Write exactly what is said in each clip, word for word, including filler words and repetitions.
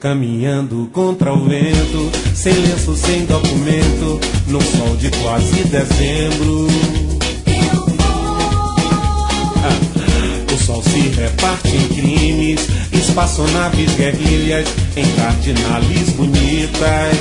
caminhando contra o vento, sem lenço, sem documento, num sol de quase dezembro. Ah, o sol se reparte em crimes, espaçonaves, guerrilhas, em cardinales bonitas,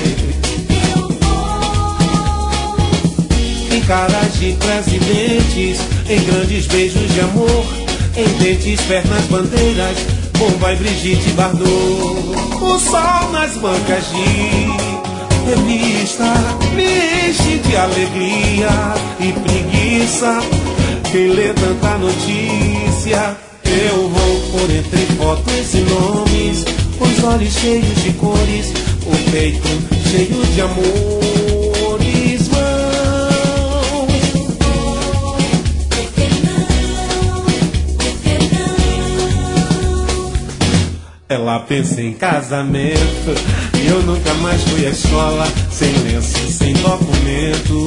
em caras de presidentes, em grandes beijos de amor, em dentes, pernas, bandeiras, Bomba e Brigitte Bardot. O sol nas bancas de revista me enche de alegria e preguiça. Quem lê tanta notícia, eu vou por entre fotos e nomes, os olhos cheios de cores, o peito cheio de amores. Mão, por que não? Por que não? Ela pensa em casamento e eu nunca mais fui à escola, sem lenço, sem documento.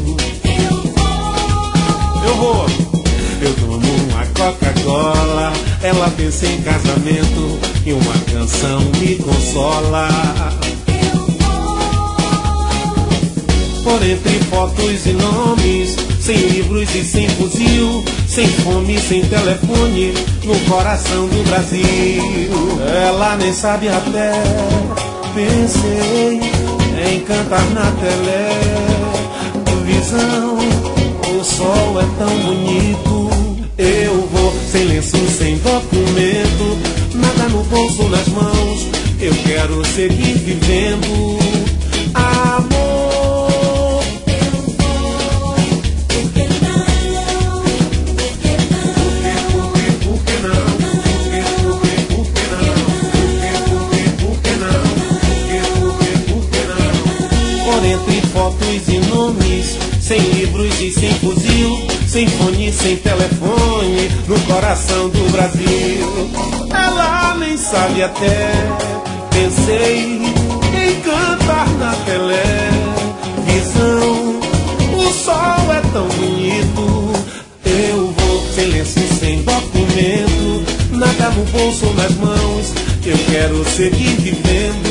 Eu vou, eu tomo uma Coca-Cola. Ela pensa em casamento e uma canção me consola. Por entre fotos e nomes, sem livros e sem fuzil, sem fome, sem telefone, no coração do Brasil. Ela nem sabe até, pensei em cantar na televisão. O sol é tão bonito, eu vou sem lenço, sem documento, nada no bolso, nas mãos, eu quero seguir vivendo. Amor, eu vou, por que não? Por que não? Por que, por que não? Por que, por que, por que não? Por que, por que não? Por que, por que não? Por entre fotos e nomes, sem livros e sem fuzil, sem fone, sem telefone, no coração do Brasil. Ela nem sabe até, pensei em cantar na televisão. O sol é tão bonito, eu vou sem lenço, sem documento, nada no bolso, nas mãos, eu quero seguir vivendo.